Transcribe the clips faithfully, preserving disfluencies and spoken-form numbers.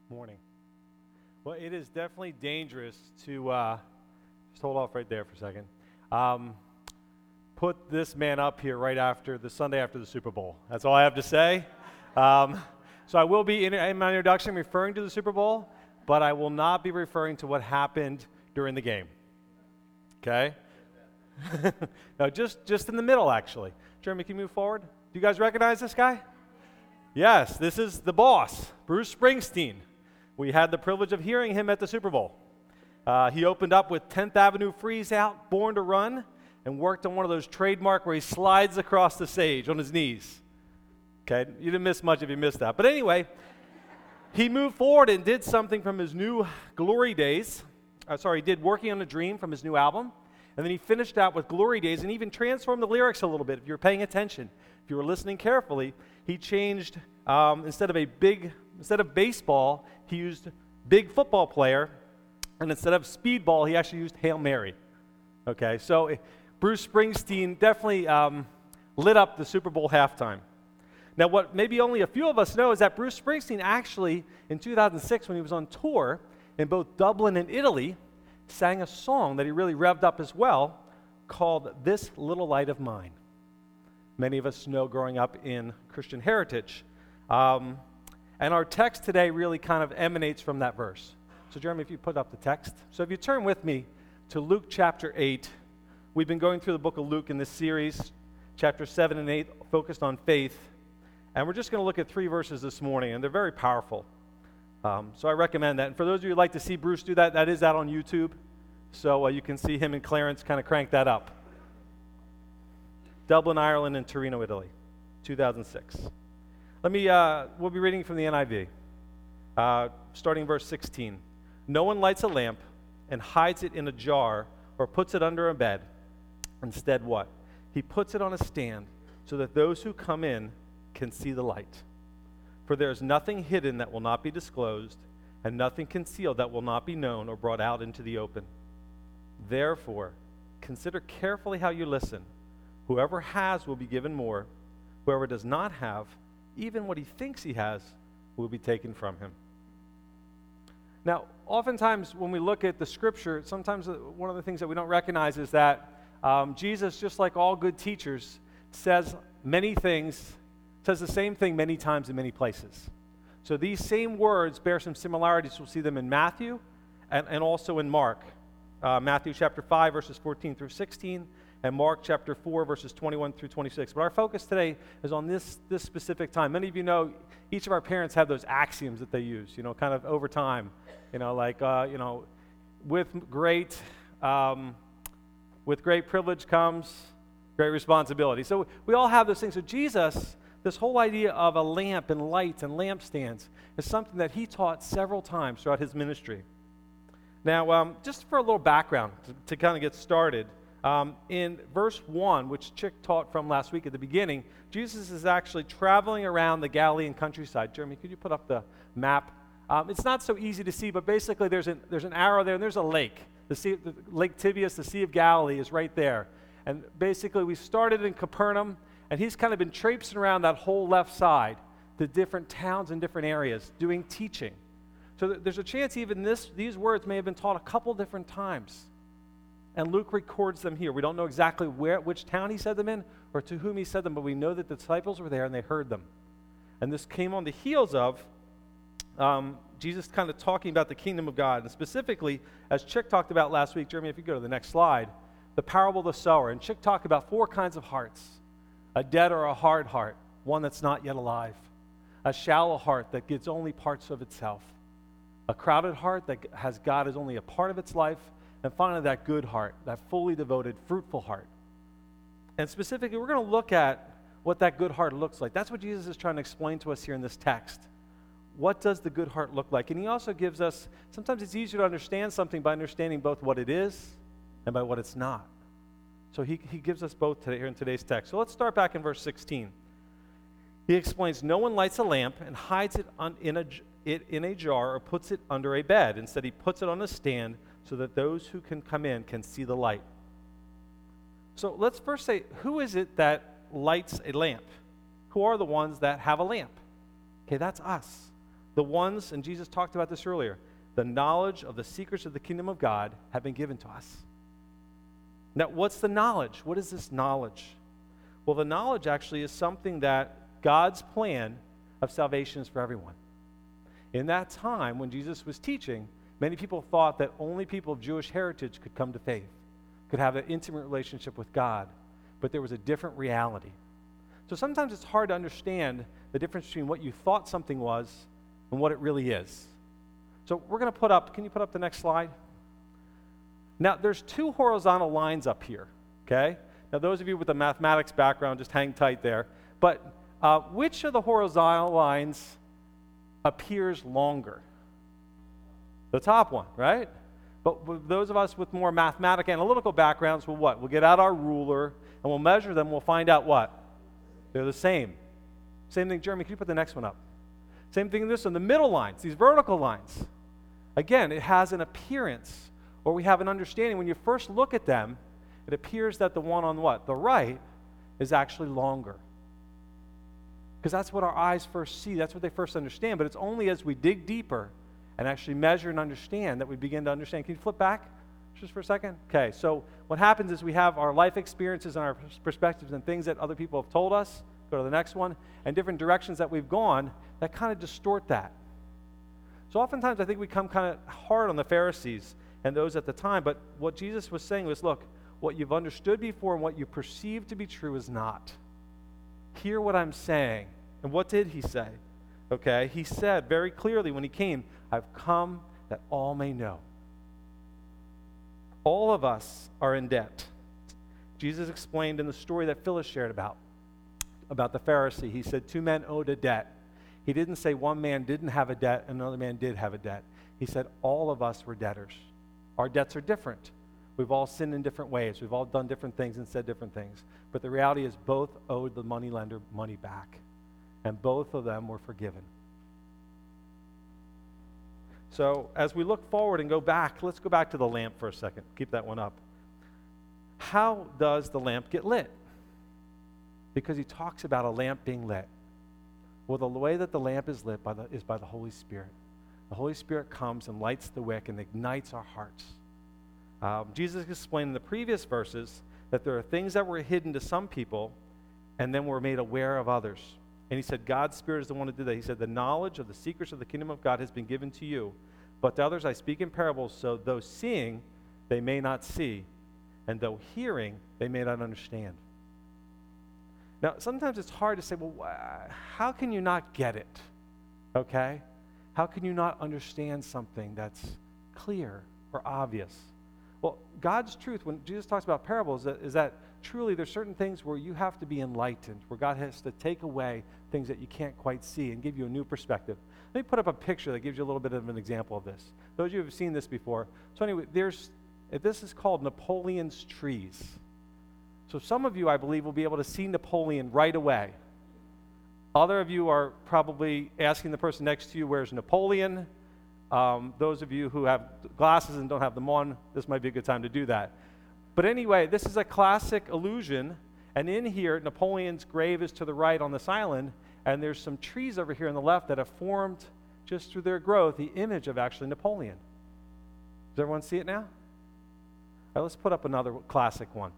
Morning. Well, it is definitely dangerous to, uh, just hold off right there for a second, um, put this man up here right after, the Sunday after the Super Bowl. That's all I have to say. Um, so I will be, in, in my introduction, referring to the Super Bowl, but I will not be referring to what happened during the game. Okay? No, just, just in the middle, actually. Jeremy, can you move forward? Do you guys recognize this guy? Yes, this is the boss, Bruce Springsteen. We had the privilege of hearing him at the Super Bowl. Uh, he opened up with tenth Avenue Freeze Out, Born to Run, and worked on one of those trademark where he slides across the stage on his knees. Okay, you didn't miss much if you missed that. But anyway, he moved forward and did something from his new Glory Days. Uh, sorry, he did Working on a Dream from his new album. And then he finished out with Glory Days and even transformed the lyrics a little bit. If you were paying attention, if you were listening carefully, he changed, um, instead of a big, instead of baseball, he used big football player, and instead of speedball, he actually used Hail Mary. Okay, so uh, Bruce Springsteen definitely um, lit up the Super Bowl halftime. Now, what maybe only a few of us know is that Bruce Springsteen actually, in two thousand six, when he was on tour in both Dublin and Italy, sang a song that he really revved up as well called This Little Light of Mine. Many of us know growing up in Christian heritage. Um, and our text today really kind of emanates from that verse. So Jeremy, if you put up the text. So if you turn with me to Luke chapter eight, we've been going through the book of Luke in this series, chapter seven and eight, focused on faith. And we're just going to look at three verses this morning, and they're very powerful. Um, so I recommend that. And for those of you who'd like to see Bruce do that, that is out on YouTube. So uh, you can see him and Clarence kind of crank that up. Dublin, Ireland, and Torino, Italy, two thousand six. Let me, uh, we'll be reading from the N I V, uh, starting verse sixteen. No one lights a lamp and hides it in a jar or puts it under a bed. Instead, what? He puts it on a stand so that those who come in can see the light. For there is nothing hidden that will not be disclosed, and nothing concealed that will not be known or brought out into the open. Therefore, consider carefully how you listen. Whoever has will be given more. Whoever does not have, even what he thinks he has, will be taken from him. Now, oftentimes when we look at the scripture, sometimes one of the things that we don't recognize is that um, Jesus, just like all good teachers, says many things, says the same thing many times in many places. So these same words bear some similarities. We'll see them in Matthew and, and also in Mark. Uh, Matthew chapter five, verses fourteen through sixteen, and Mark chapter four, verses twenty-one through twenty-six. But our focus today is on this, this specific time. Many of you know each of our parents have those axioms that they use, you know, kind of over time. You know, like, uh, you know, with great, um, with great privilege comes great responsibility. So we all have those things. So Jesus, this whole idea of a lamp and lights and lampstands is something that he taught several times throughout his ministry. Now, um, just for a little background to, to kind of get started, um, in verse one, which Chick taught from last week at the beginning, Jesus is actually traveling around the Galilean countryside. Jeremy, could you put up the map? Um, it's not so easy to see, but basically there's an, there's an arrow there, and there's a lake. The, sea, the Lake Tibius, the Sea of Galilee, is right there. And basically we started in Capernaum, and he's kind of been traipsing around that whole left side to different towns and different areas doing teaching. So there's a chance even this, these words may have been taught a couple different times. And Luke records them here. We don't know exactly where, which town he said them in or to whom he said them, but we know that the disciples were there and they heard them. And this came on the heels of um, Jesus kind of talking about the kingdom of God. And specifically, as Chick talked about last week, Jeremy, if you go to the next slide, the parable of the sower. And Chick talked about four kinds of hearts. A dead or a hard heart, one that's not yet alive. A shallow heart that gets only parts of itself. A crowded heart that has God as only a part of its life, and finally that good heart, that fully devoted, fruitful heart. And specifically, we're going to look at what that good heart looks like. That's what Jesus is trying to explain to us here in this text. What does the good heart look like? And he also gives us, sometimes it's easier to understand something by understanding both what it is and by what it's not. So he, he gives us both today, here in today's text. So let's start back in verse sixteen. He explains, no one lights a lamp and hides it on, in a it in a jar or puts it under a bed. Instead, he puts it on a stand so that those who can come in can see the light. So let's first say, who is it that lights a lamp? Who are the ones that have a lamp? Okay, that's us. the ones, and Jesus talked about this earlier, the knowledge of the secrets of the kingdom of God have been given to us. Now, what's the knowledge? What is this knowledge? Well, the knowledge actually is something that God's plan of salvation is for everyone. In that time, when Jesus was teaching, many people thought that only people of Jewish heritage could come to faith, could have an intimate relationship with God, but there was a different reality. So sometimes it's hard to understand the difference between what you thought something was and what it really is. So we're going to put up, can you put up the next slide? Now, there's two horizontal lines up here, okay? Now, those of you with a mathematics background, just hang tight there. But uh, which of the horizontal lines appears longer? The top one, right? But with those of us with more mathematical analytical backgrounds will what? We'll get out our ruler and we'll measure them. We'll find out what? They're the same. Same thing, Jeremy, can you put the next one up? Same thing in this one, the middle lines, these vertical lines. Again, it has an appearance, or we have an understanding. When you first look at them, it appears that the one on what? The right is actually longer. Because that's what our eyes first see. That's what they first understand. But it's only as we dig deeper and actually measure and understand that we begin to understand. Can you flip back just for a second? Okay, so what happens is we have our life experiences and our perspectives and things that other people have told us. Go to the next one. And different directions that we've gone that kind of distort that. So oftentimes I think we come kind of hard on the Pharisees and those at the time. But what Jesus was saying was, look, what you've understood before and what you perceive to be true is not. Hear what I'm saying. And what did he say? Okay, he said very clearly when he came, I've come that all may know. All of us are in debt. Jesus explained in the story that Phyllis shared about, about the Pharisee. He said two men owed a debt. He didn't say one man didn't have a debt and another man did have a debt. He said all of us were debtors. Our debts are different. We've all sinned in different ways. We've all done different things and said different things. But the reality is both owed the moneylender money back. And both of them were forgiven. So as we look forward and go back, let's go back to the lamp for a second. Keep that one up. How does the lamp get lit? Because he talks about a lamp being lit. Well, the way that the lamp is lit by the, is by the Holy Spirit. The Holy Spirit comes and lights the wick and ignites our hearts. Um, Jesus explained in the previous verses that there are things that were hidden to some people and then were made aware of others. And he said, God's Spirit is the one to do that. He said, the knowledge of the secrets of the kingdom of God has been given to you. But to others I speak in parables, so though seeing, they may not see, and though hearing, they may not understand. Now, sometimes it's hard to say, well, how can you not get it? Okay? How can you not understand something that's clear or obvious? Well, God's truth, when Jesus talks about parables, is that, is that truly there's certain things where you have to be enlightened, where God has to take away things that you can't quite see and give you a new perspective. Let me put up a picture that gives you a little bit of an example of this. Those of you who have seen this before. So anyway, there's this is called Napoleon's trees. So some of you, I believe, will be able to see Napoleon right away. Other of you are probably asking the person next to you, where's Napoleon? Um, those of you who have glasses and don't have them on, this might be a good time to do that. But anyway, this is a classic illusion, and in here, Napoleon's grave is to the right on this island, and there's some trees over here on the left that have formed, just through their growth, the image of actually Napoleon. Does everyone see it now? All right, let's put up another classic one.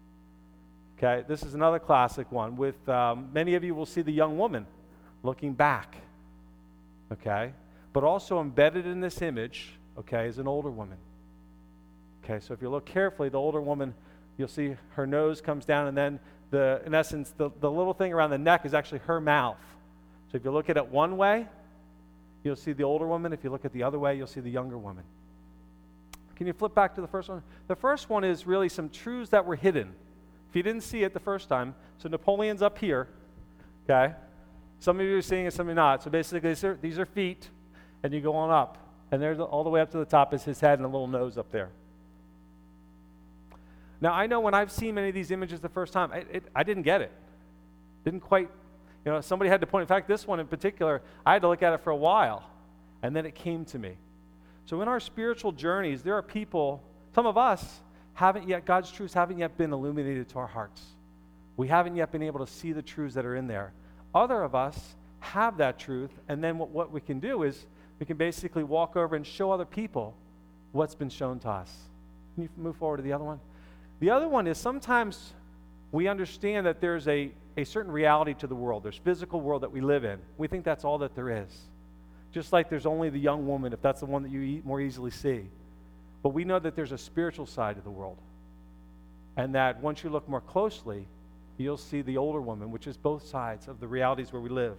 Okay, this is another classic one with, um, many of you will see the young woman looking back, okay? But also embedded in this image, okay, is an older woman. Okay, so if you look carefully, the older woman, you'll see her nose comes down, and then, the, in essence, the, the little thing around the neck is actually her mouth. So if you look at it one way, you'll see the older woman. If you look at the other way, you'll see the younger woman. Can you flip back to the first one? The first one is really some truths that were hidden. If you didn't see it the first time, so Napoleon's up here, okay? Some of you are seeing it, some are not. So basically, these are, these are feet, and you go on up. And there's all the way up to the top is his head and a little nose up there. Now, I know when I've seen many of these images the first time, it, it, I didn't get it. Didn't quite, you know, somebody had to point. In fact, this one in particular, I had to look at it for a while, and then it came to me. So in our spiritual journeys, there are people, some of us, haven't yet, God's truths haven't yet been illuminated to our hearts. We haven't yet been able to see the truths that are in there. Other of us have that truth, and then what, what we can do is we can basically walk over and show other people what's been shown to us. Can you move forward to the other one? The other one is sometimes we understand that there's a, a certain reality to the world. There's physical world that we live in. We think that's all that there is. Just like there's only the young woman, if that's the one that you e- more easily see. But we know that there's a spiritual side to the world. And that once you look more closely, you'll see the older woman, which is both sides of the realities where we live.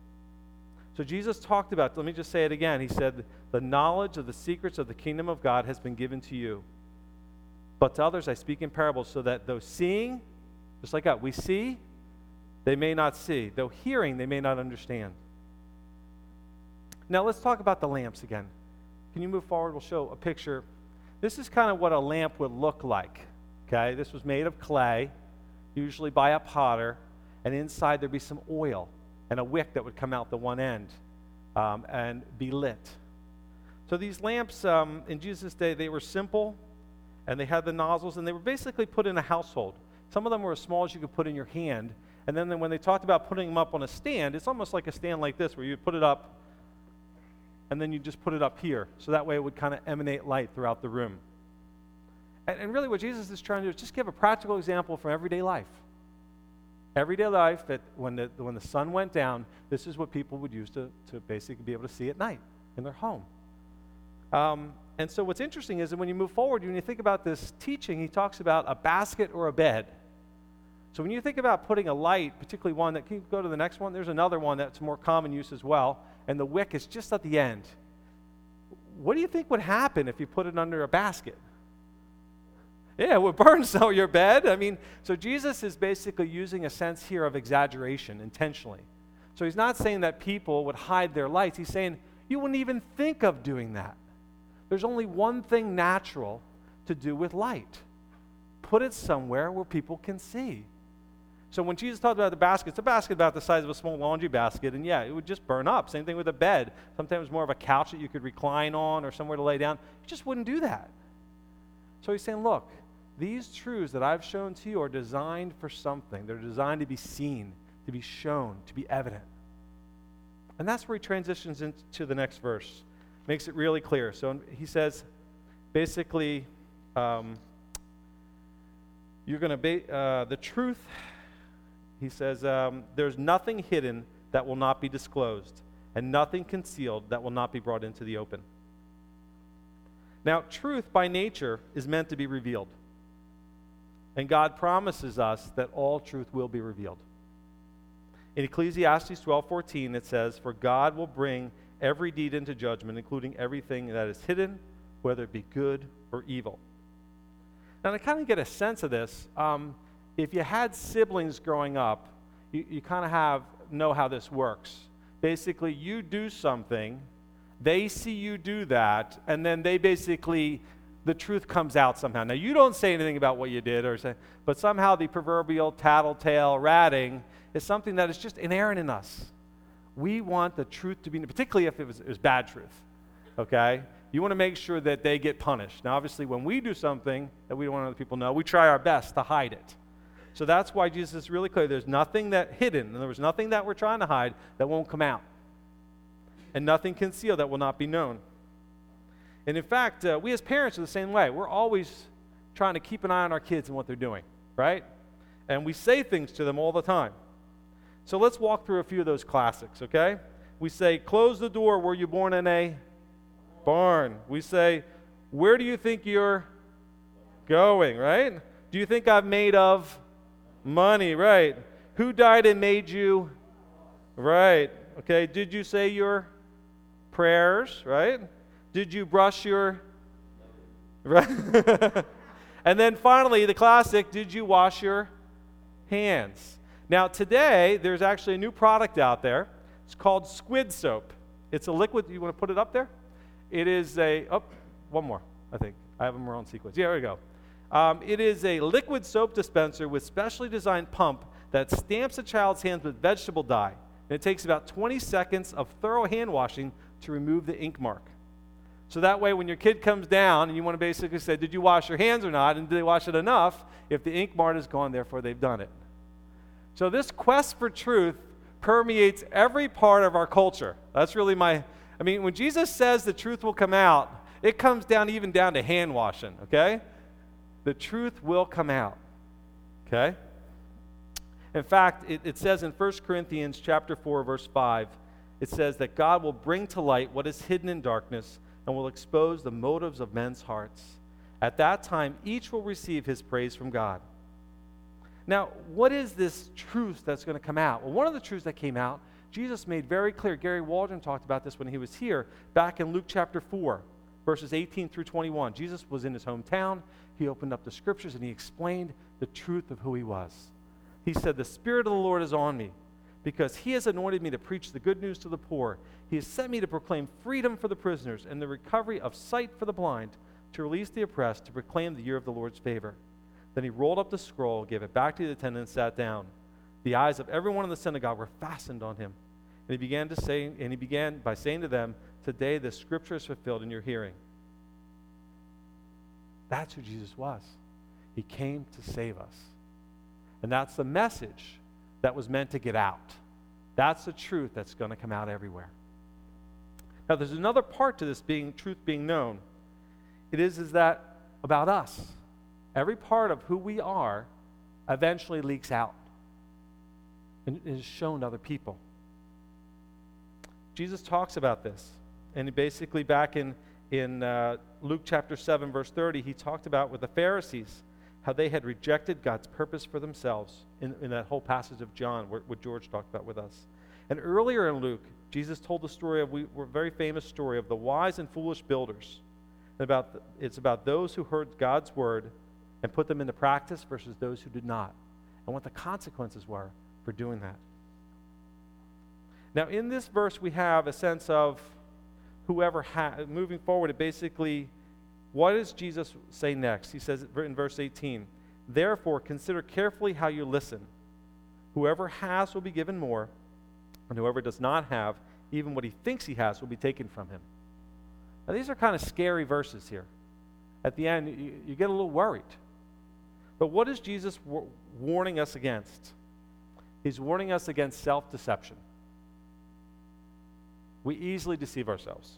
So Jesus talked about, let me just say it again. He said, the knowledge of the secrets of the kingdom of God has been given to you. But to others I speak in parables, so that though seeing, just like God, we see, they may not see. Though hearing, they may not understand. Now let's talk about the lamps again. Can you move forward? We'll show a picture. This is kind of what a lamp would look like. Okay, this was made of clay, usually by a potter, and inside there'd be some oil and a wick that would come out the one end um, and be lit. So these lamps, um, in Jesus' day, they were simple, and they had the nozzles, and they were basically put in a household. Some of them were as small as you could put in your hand, and then when they talked about putting them up on a stand, it's almost like a stand like this, where you put it up, and then you just put it up here, so that way it would kind of emanate light throughout the room. And, and really what Jesus is trying to do is just give a practical example from everyday life. Everyday life, that when the, when the sun went down, this is what people would use to, to basically be able to see at night in their home. Um, and so what's interesting is that when you move forward, when you think about this teaching, he talks about a basket or a bed. So when you think about putting a light, particularly one that, can you go to the next one? There's another one that's more common use as well, and the wick is just at the end. What do you think would happen if you put it under a basket? Yeah, it would burn so your bed. I mean, so Jesus is basically using a sense here of exaggeration intentionally. So he's not saying that people would hide their lights. He's saying you wouldn't even think of doing that. There's only one thing natural to do with light. Put it somewhere where people can see. So when Jesus talked about the basket, it's a basket about the size of a small laundry basket, and yeah, it would just burn up. Same thing with a bed. Sometimes more of a couch that you could recline on or somewhere to lay down. You just wouldn't do that. So he's saying, look, these truths that I've shown to you are designed for something. They're designed to be seen, to be shown, to be evident. And that's where he transitions into the next verse. Makes it really clear. So he says, basically, um, you're going to be, uh, the truth, he says, um, there's nothing hidden that will not be disclosed, and nothing concealed that will not be brought into the open. Now, truth by nature is meant to be revealed. And God promises us that all truth will be revealed. In Ecclesiastes twelve fourteen, it says, for God will bring every deed into judgment, including everything that is hidden, whether it be good or evil. Now, to kind of get a sense of this, um, if you had siblings growing up, you, you kind of have know how this works. Basically, you do something, they see you do that, and then they basically, the truth comes out somehow. Now, you don't say anything about what you did, or say, but somehow the proverbial tattletale ratting is something that is just inherent in us. We want the truth to be, particularly if it was, it was bad truth, okay? You want to make sure that they get punished. Now, obviously, when we do something that we don't want other people to know, we try our best to hide it. So that's why Jesus is really clear. There's nothing that hidden, and there was nothing that we're trying to hide that won't come out. And nothing concealed that will not be known. And in fact, uh, we as parents are the same way. We're always trying to keep an eye on our kids and what they're doing, right? And we say things to them all the time. So let's walk through a few of those classics, okay? We say, close the door. Were you born in a barn? We say, where do you think you're going, right? Do you think I'm made of money, right? Who died and made you? Right. Okay, did you say your prayers, right? Did you brush your, right? And then finally, the classic, did you wash your hands? Now today, there's actually a new product out there. It's called Squid Soap. It's a liquid, you want to put it up there? It is a, oh, one more, I think. I have them wrong sequence. Yeah, there we go. Um, it is a liquid soap dispenser with specially designed pump that stamps a child's hands with vegetable dye. And it takes about twenty seconds of thorough hand washing to remove the ink mark. So that way when your kid comes down and you want to basically say, did you wash your hands or not, and did they wash it enough, if the ink mark is gone, therefore they've done it. So this quest for truth permeates every part of our culture. That's really my, I mean, when Jesus says the truth will come out, it comes down even down to hand washing, okay? The truth will come out, okay? In fact, it, it says in First Corinthians chapter four, verse five, it says that God will bring to light what is hidden in darkness and will expose the motives of men's hearts. At that time, each will receive his praise from God. Now, what is this truth that's going to come out? Well, one of the truths that came out, Jesus made very clear. Gary Waldron talked about this when he was here, back in Luke chapter four, verses eighteen through twenty-one. Jesus was in his hometown. He opened up the scriptures and he explained the truth of who he was. He said, "The Spirit of the Lord is on me, because he has anointed me to preach the good news to the poor. He has sent me to proclaim freedom for the prisoners and the recovery of sight for the blind, to release the oppressed, to proclaim the year of the Lord's favor." Then he rolled up the scroll, gave it back to the attendant, and sat down. The eyes of everyone in the synagogue were fastened on him. And he began to say, and he began by saying to them, "Today the scripture is fulfilled in your hearing." That's who Jesus was. He came to save us. And that's the message that was meant to get out. That's the truth that's going to come out everywhere. Now, there's another part to this being truth being known. It is, is that about us. Every part of who we are eventually leaks out and is shown to other people. Jesus talks about this. And he basically back in, in uh, Luke chapter seven, verse thirty, he talked about with the Pharisees how they had rejected God's purpose for themselves in, in that whole passage of John, where, what George talked about with us. And earlier in Luke, Jesus told the story of, we, a very famous story of the wise and foolish builders. And about the, it's about those who heard God's word and put them into practice versus those who did not, and what the consequences were for doing that. Now, in this verse, we have a sense of whoever, ha- moving forward, it basically, what does Jesus say next? He says in verse eighteen, "Therefore, consider carefully how you listen. Whoever has will be given more, and whoever does not have, even what he thinks he has will be taken from him." Now, these are kind of scary verses here. At the end, you, you get a little worried. But what is Jesus war- warning us against? He's warning us against self-deception. We easily deceive ourselves.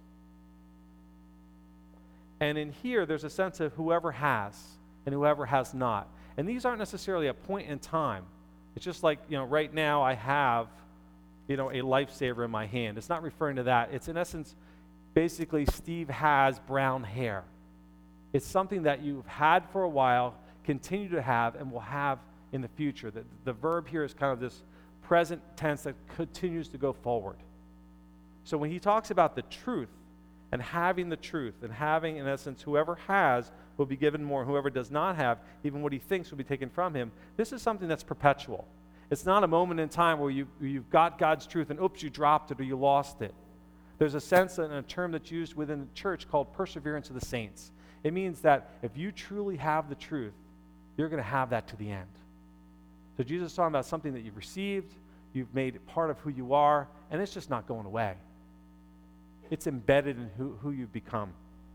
And in here, there's a sense of whoever has and whoever has not. And these aren't necessarily a point in time. It's just like, you know, right now I have, you know, a lifesaver in my hand. It's not referring to that. It's in essence, basically, Steve has brown hair. It's something that you've had for a while, continue to have, and will have in the future. The, the verb here is kind of this present tense that continues to go forward. So when he talks about the truth and having the truth and having, in essence, whoever has will be given more, whoever does not have, even what he thinks will be taken from him, this is something that's perpetual. It's not a moment in time where you, you've got God's truth and oops, you dropped it or you lost it. There's a sense and a term that's used within the church called perseverance of the saints. It means that if you truly have the truth, you're going to have that to the end. So Jesus is talking about something that you've received, you've made it part of who you are, and it's just not going away. It's embedded in who, who you've become.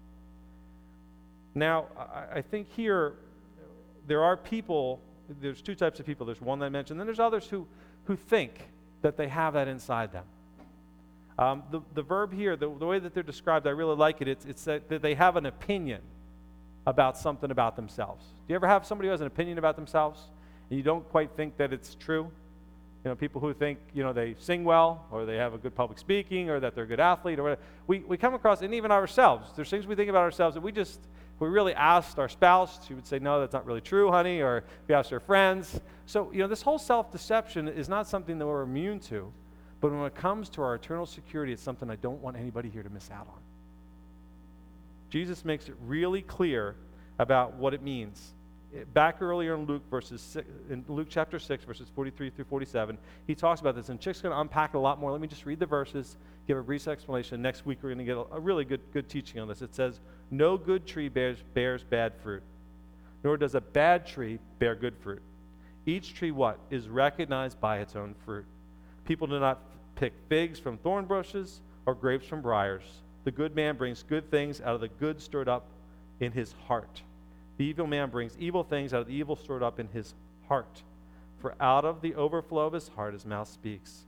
Now, I, I think here there are people, there's two types of people. There's one that I mentioned, then there's others who, who think that they have that inside them. Um, the, the verb here, the, the way that they're described, I really like it. It's, it's that, that they have an opinion about something about themselves. Do you ever have somebody who has an opinion about themselves and you don't quite think that it's true? You know, people who think, you know, they sing well, or they have a good public speaking, or that they're a good athlete, or whatever. We, we come across, and even ourselves, there's things we think about ourselves that we just, if we really asked our spouse, she would say, no, that's not really true, honey, or if we asked our friends. So, you know, this whole self-deception is not something that we're immune to, but when it comes to our eternal security, it's something I don't want anybody here to miss out on. Jesus makes it really clear about what it means. Back earlier in Luke verses six, in Luke chapter six, verses forty-three through forty-seven, he talks about this, and Chick's going to unpack it a lot more. Let me just read the verses, give a brief explanation. Next week we're going to get a, a really good, good teaching on this. It says, "No good tree bears, bears bad fruit, nor does a bad tree bear good fruit. Each tree what? Is recognized by its own fruit. People do not pick figs from thorn bushes or grapes from briars. The good man brings good things out of the good stored up in his heart. The evil man brings evil things out of the evil stored up in his heart. For out of the overflow of his heart his mouth speaks.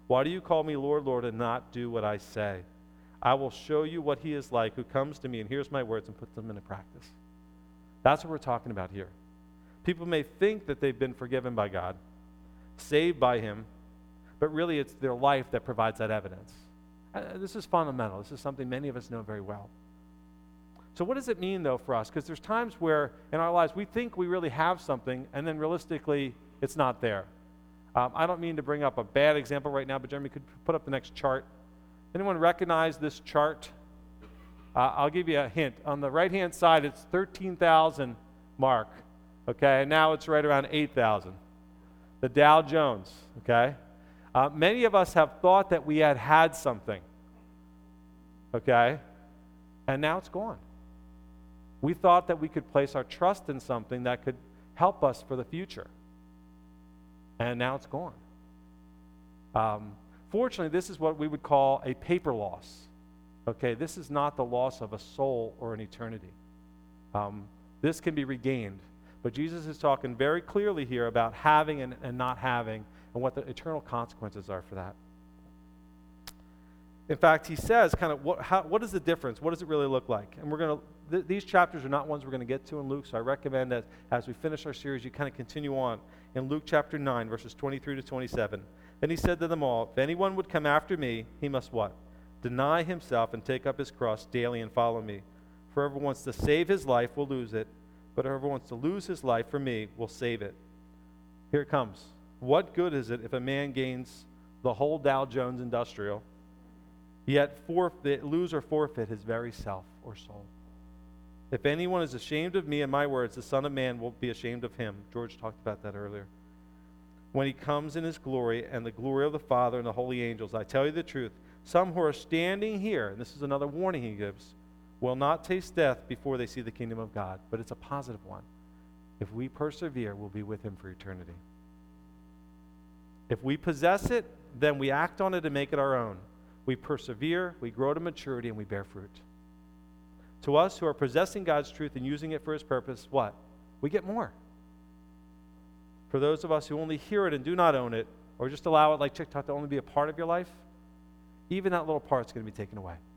Why do you call me Lord, Lord, and not do what I say? I will show you what he is like who comes to me and hears my words and puts them into practice. That's what we're talking about here. People may think that they've been forgiven by God, saved by him, but really it's their life that provides that evidence. Uh, this is fundamental. This is something many of us know very well. So what does it mean, though, for us? Because there's times where in our lives we think we really have something, and then realistically it's not there. Um, I don't mean to bring up a bad example right now, but Jeremy could put up the next chart. Anyone recognize this chart? Uh, I'll give you a hint. On the right-hand side, it's thirteen thousand mark, okay? And now it's right around eight thousand. The Dow Jones, okay? Uh, many of us have thought that we had had something, okay? And now it's gone. We thought that we could place our trust in something that could help us for the future. And now it's gone. Um, fortunately, this is what we would call a paper loss. Okay, this is not the loss of a soul or an eternity. Um, this can be regained. But Jesus is talking very clearly here about having and, and not having and what the eternal consequences are for that. In fact, he says kind of what, how, what is the difference? What does it really look like? And we're going to, th- these chapters are not ones we're going to get to in Luke, so I recommend that as we finish our series, you kind of continue on in Luke chapter nine, verses twenty-three to twenty-seven. Then he said to them all, if anyone would come after me, he must what? Deny himself and take up his cross daily and follow me. For whoever wants to save his life will lose it, but whoever wants to lose his life for me will save it. Here it comes. What good is it if a man gains the whole Dow Jones Industrial, yet forfeit, lose or forfeit his very self or soul? If anyone is ashamed of me and my words, the Son of Man will be ashamed of him. George talked about that earlier. When he comes in his glory and the glory of the Father and the holy angels, I tell you the truth, some who are standing here, and this is another warning he gives, will not taste death before they see the kingdom of God. But it's a positive one. If we persevere, we'll be with him for eternity. If we possess it, then we act on it and make it our own. We persevere, we grow to maturity, and we bear fruit. To us who are possessing God's truth and using it for his purpose, what? We get more. For those of us who only hear it and do not own it, or just allow it like TikTok to only be a part of your life, even that little part's going to be taken away.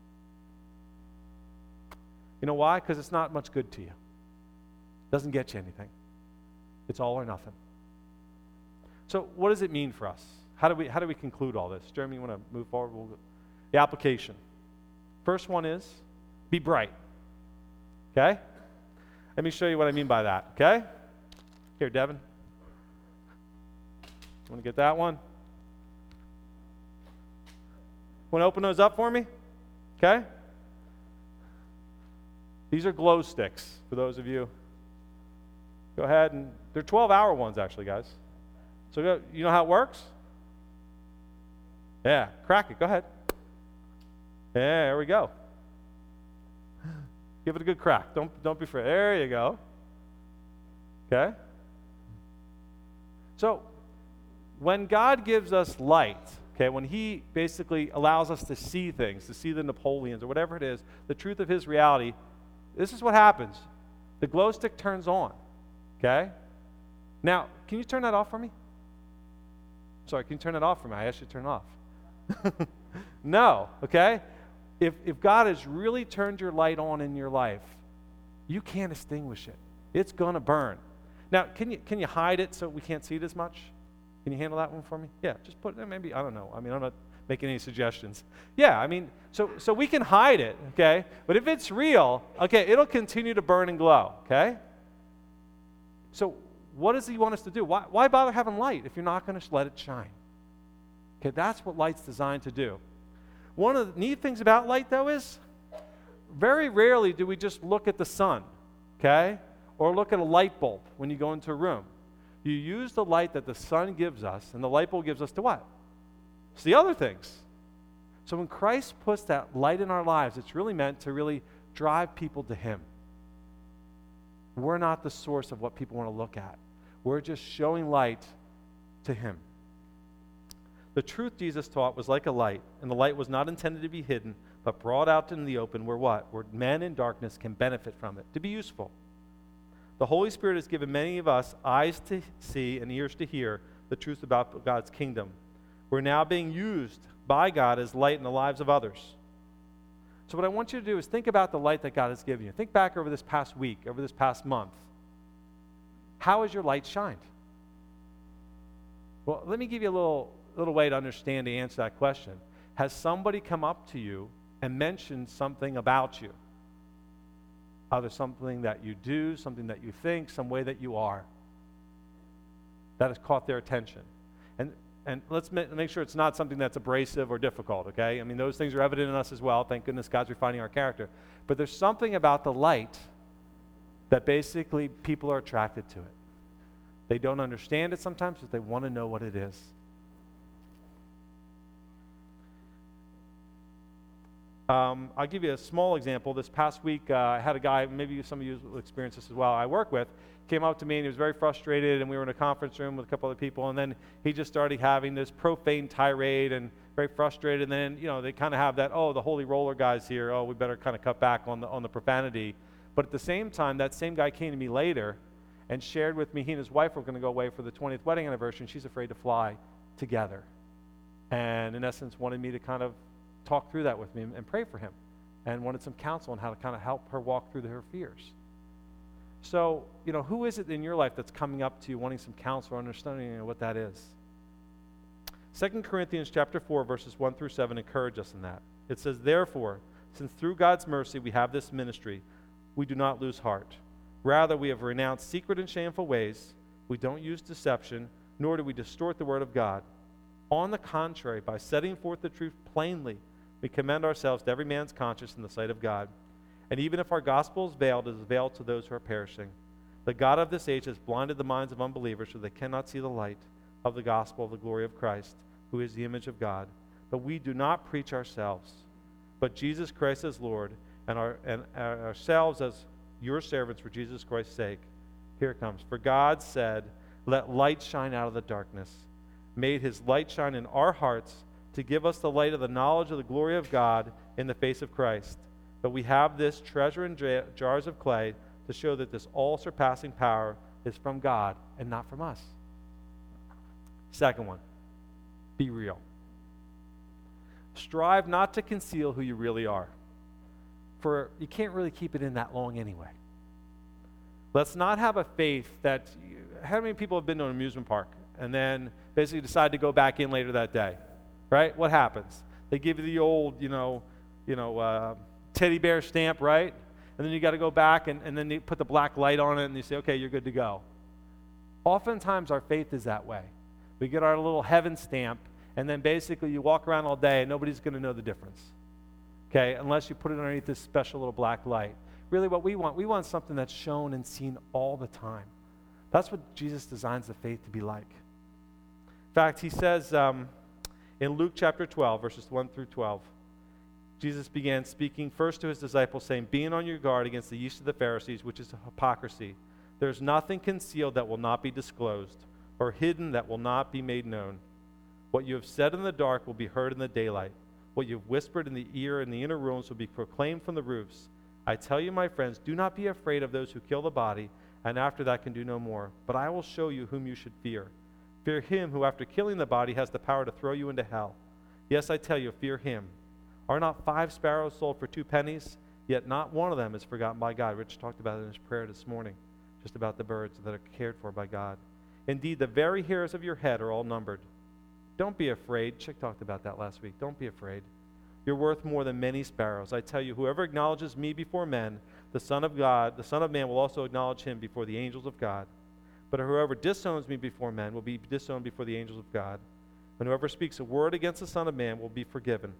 You know why? Because it's not much good to you. It doesn't get you anything. It's all or nothing. So what does it mean for us? How do we how do we conclude all this? Jeremy, you want to move forward? We'll go. The application. First one is be bright. Okay? Let me show you what I mean by that. Okay? Here, Devin. Want to get that one? Want to open those up for me? Okay? These are glow sticks, for those of you. Go ahead and, they're twelve-hour ones, actually, guys. So go, you know how it works? Yeah, crack it. Go ahead. Yeah, there we go. Give it a good crack. Don't, don't be afraid. There you go. Okay? So, when God gives us light, okay, when he basically allows us to see things, to see the Napoleons or whatever it is, the truth of his reality, this is what happens. The glow stick turns on, okay? Now, can you turn that off for me? Sorry, can you turn it off for me? I asked you to turn it off. No, okay? If, if God has really turned your light on in your life, you can't extinguish it. It's going to burn. Now, can you, can you hide it so we can't see it as much? Can you handle that one for me? Yeah, just put it, maybe, I don't know. I mean, I'm not making any suggestions. Yeah, I mean, so so we can hide it, okay? But if it's real, okay, it'll continue to burn and glow, okay? So what does he want us to do? Why, why bother having light if you're not going to let it shine? Okay, that's what light's designed to do. One of the neat things about light, though, is very rarely do we just look at the sun, okay? Or look at a light bulb when you go into a room. You use the light that the sun gives us, and the light bulb gives us to what? It's the other things. So when Christ puts that light in our lives, it's really meant to really drive people to him. We're not the source of what people want to look at. We're just showing light to him. The truth Jesus taught was like a light, and the light was not intended to be hidden, but brought out in the open where what? Where men in darkness can benefit from it, to be useful. The Holy Spirit has given many of us eyes to see and ears to hear the truth about God's kingdom. We're now being used by God as light in the lives of others. So what I want you to do is think about the light that God has given you. Think back over this past week, over this past month. How has your light shined? Well, let me give you a little, little way to understand to answer that question. Has somebody come up to you and mentioned something about you? Either something that you do, something that you think, some way that you are, that has caught their attention. And and let's ma- make sure it's not something that's abrasive or difficult, okay? I mean, those things are evident in us as well. Thank goodness God's refining our character. But there's something about the light that basically people are attracted to it. They don't understand it sometimes, but they want to know what it is. Um, I'll give you a small example. This past week, uh, I had a guy, maybe some of you will experience this as well, I work with, came up to me and he was very frustrated, and we were in a conference room with a couple other people, and then he just started having this profane tirade and very frustrated, and then, you know, they kind of have that, oh, the holy roller guys here, oh, we better kind of cut back on the, on the profanity. But at the same time, that same guy came to me later and shared with me he and his wife were going to go away for the twentieth wedding anniversary, and she's afraid to fly together. And in essence, wanted me to kind of talk through that with me and pray for him, and wanted some counsel on how to kind of help her walk through her fears. So, you know, who is it in your life that's coming up to you wanting some counsel or understanding, you know, what that is? Second Corinthians chapter four, verses one through seven encourage us in that. It says, "Therefore, since through God's mercy we have this ministry, we do not lose heart. Rather, we have renounced secret and shameful ways. We don't use deception, nor do we distort the word of God. On the contrary, by setting forth the truth plainly, we commend ourselves to every man's conscience in the sight of God. And even if our gospel is veiled, it is veiled to those who are perishing. The God of this age has blinded the minds of unbelievers so they cannot see the light of the gospel of the glory of Christ, who is the image of God. But we do not preach ourselves, but Jesus Christ as Lord, and, our, and ourselves as your servants for Jesus Christ's sake." Here it comes. "For God said, 'Let light shine out of the darkness,' made his light shine in our hearts to give us the light of the knowledge of the glory of God in the face of Christ. But we have this treasure in j- jars of clay to show that this all-surpassing power is from God and not from us." Second one, be real. Strive not to conceal who you really are, for you can't really keep it in that long anyway. Let's not have a faith that, how many people have been to an amusement park and then basically decide to go back in later that day? Right? What happens? They give you the old, you know, you know, uh, teddy bear stamp, right? And then you got to go back and, and then they put the black light on it and you say, okay, you're good to go. Oftentimes our faith is that way. We get our little heaven stamp, and then basically you walk around all day and nobody's going to know the difference. Okay? Unless you put it underneath this special little black light. Really what we want, we want something that's shown and seen all the time. That's what Jesus designs the faith to be like. In fact, he says, um, in Luke chapter twelve, verses one through twelve, Jesus began speaking first to his disciples, saying, "Being on your guard against the yeast of the Pharisees, which is hypocrisy. There is nothing concealed that will not be disclosed, or hidden that will not be made known. What you have said in the dark will be heard in the daylight. What you have whispered in the ear in the inner rooms will be proclaimed from the roofs. I tell you, my friends, do not be afraid of those who kill the body, and after that can do no more. But I will show you whom you should fear. Fear him who, after killing the body, has the power to throw you into hell. Yes, I tell you, fear him. Are not five sparrows sold for two pennies? Yet not one of them is forgotten by God." Rich talked about it in his prayer this morning, just about the birds that are cared for by God. "Indeed, the very hairs of your head are all numbered. Don't be afraid." Chick talked about that last week. Don't be afraid. You're worth more than many sparrows. I tell you, whoever acknowledges me before men, the Son of God, the Son of Man will also acknowledge him before the angels of God. But whoever disowns me before men will be disowned before the angels of God. And whoever speaks a word against the Son of Man will be forgiven.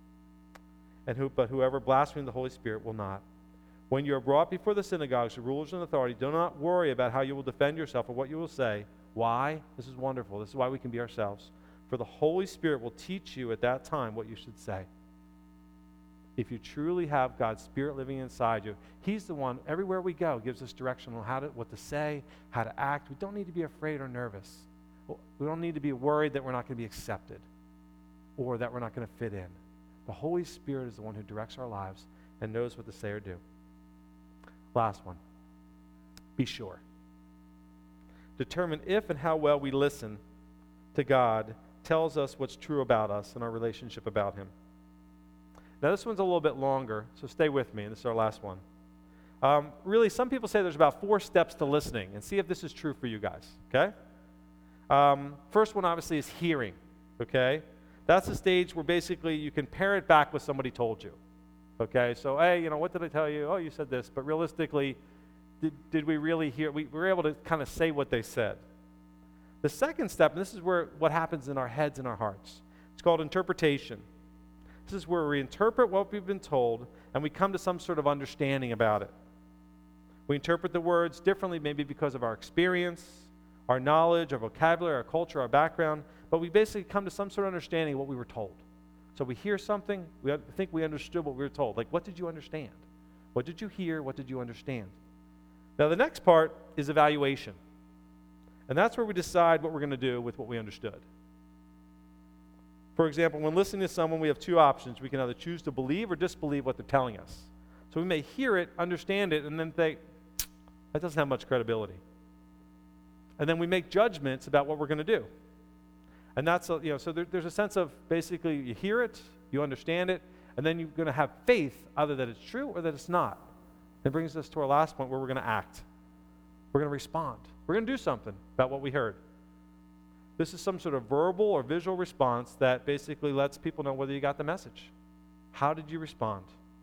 And who, but whoever blasphemes the Holy Spirit will not. When you are brought before the synagogues, the rulers and authority, do not worry about how you will defend yourself or what you will say. Why? This is wonderful. This is why we can be ourselves. For the Holy Spirit will teach you at that time what you should say. If you truly have God's Spirit living inside you, he's the one, everywhere we go, gives us direction on how to, what to say, how to act. We don't need to be afraid or nervous. We don't need to be worried that we're not going to be accepted or that we're not going to fit in. The Holy Spirit is the one who directs our lives and knows what to say or do. Last one. Be sure. Determine if and how well we listen to God tells us what's true about us and our relationship about him. Now, this one's a little bit longer, so stay with me, and this is our last one. Um, really, some people say there's about four steps to listening, and see if this is true for you guys, okay? Um, first one, obviously, is hearing, okay? That's the stage where basically you can parrot back what somebody told you, okay? So, hey, you know, what did I tell you? Oh, you said this, but realistically, did, did we really hear? We, we were able to kind of say what they said. The second step, and this is where what happens in our heads and our hearts, it's called interpretation. This is where we interpret what we've been told, and we come to some sort of understanding about it. We interpret the words differently, maybe because of our experience, our knowledge, our vocabulary, our culture, our background, but we basically come to some sort of understanding of what we were told. So we hear something, we think we understood what we were told. Like, what did you understand? What did you hear? What did you understand? Now, the next part is evaluation. And that's where we decide what we're going to do with what we understood. For example, when listening to someone, we have two options. We can either choose to believe or disbelieve what they're telling us. So we may hear it, understand it, and then think, that doesn't have much credibility. And then we make judgments about what we're going to do. And that's, a, you know, so there, there's a sense of basically you hear it, you understand it, and then you're going to have faith either that it's true or that it's not. That brings us to our last point where we're going to act. We're going to respond. We're going to do something about what we heard. This is some sort of verbal or visual response that basically lets people know whether you got the message. How did you respond?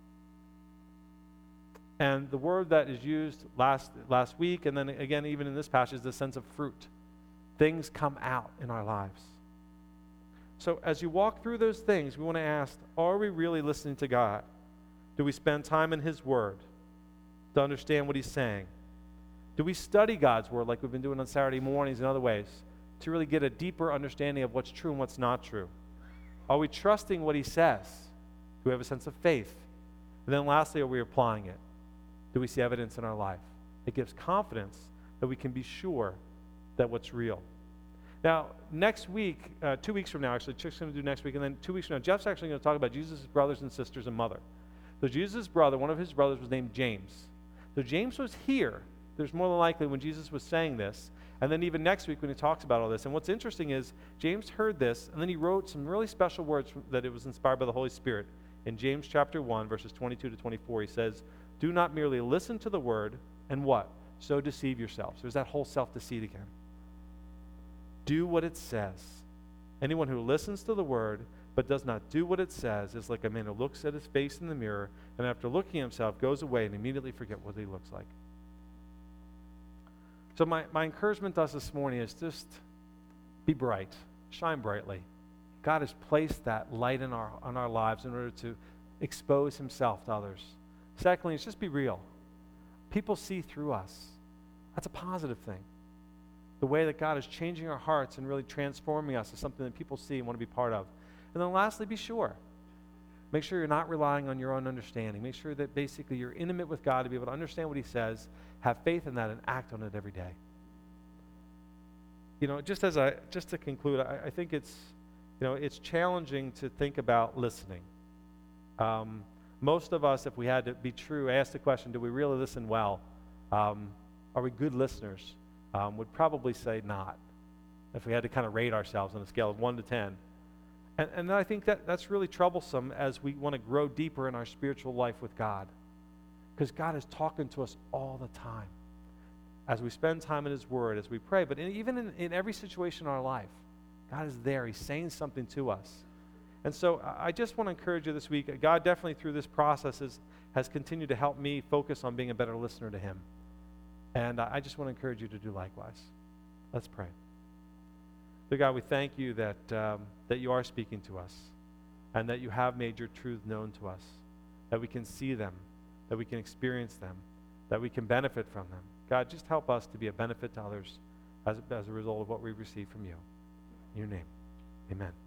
And the word that is used last last week, and then again even in this passage, is the sense of fruit. Things come out in our lives. So as you walk through those things, we want to ask, are we really listening to God? Do we spend time in his word to understand what he's saying? Do we study God's word like we've been doing on Saturday mornings and other ways to really get a deeper understanding of what's true and what's not true? Are we trusting what he says? Do we have a sense of faith? And then lastly, are we applying it? Do we see evidence in our life? It gives confidence that we can be sure that what's real. Now, next week, uh, two weeks from now, actually, Chick's going to do next week, and then two weeks from now, Jeff's actually going to talk about Jesus' brothers and sisters and mother. So Jesus' brother, one of his brothers was named James. So James was here. There's more than likely when Jesus was saying this, and then even next week when he talks about all this. And what's interesting is James heard this, and then he wrote some really special words from, that it was inspired by the Holy Spirit. In James chapter one, verses twenty-two to twenty-four, he says, do not merely listen to the word, and what? So deceive yourselves. There's that whole self-deceit again. Do what it says. Anyone who listens to the word but does not do what it says is like a man who looks at his face in the mirror, and after looking at himself goes away and immediately forget what he looks like. So my, my encouragement to us this morning is just be bright, shine brightly. God has placed that light in our, on our lives in order to expose himself to others. Secondly, it's just be real. People see through us. That's a positive thing. The way that God is changing our hearts and really transforming us is something that people see and want to be part of. And then lastly, be sure. Make sure you're not relying on your own understanding. Make sure that basically you're intimate with God to be able to understand what he says, have faith in that, and act on it every day. You know, just as I, just to conclude, I, I think it's, you know, it's challenging to think about listening. Um, most of us, if we had to be true, ask the question, do we really listen well? Um, are we good listeners? Um, would probably say not, if we had to kind of rate ourselves on a scale of one to ten. And, and I think that that's really troublesome as we want to grow deeper in our spiritual life with God. Because God is talking to us all the time. As we spend time in his word, as we pray, but in, even in, in every situation in our life, God is there. He's saying something to us. And so I just want to encourage you this week. God definitely through this process is, has continued to help me focus on being a better listener to him. And I just want to encourage you to do likewise. Let's pray. Dear God, we thank you that, um, that you are speaking to us and that you have made your truth known to us, that we can see them, that we can experience them, that we can benefit from them. God, just help us to be a benefit to others as, as a result of what we receive from you. In your name, amen.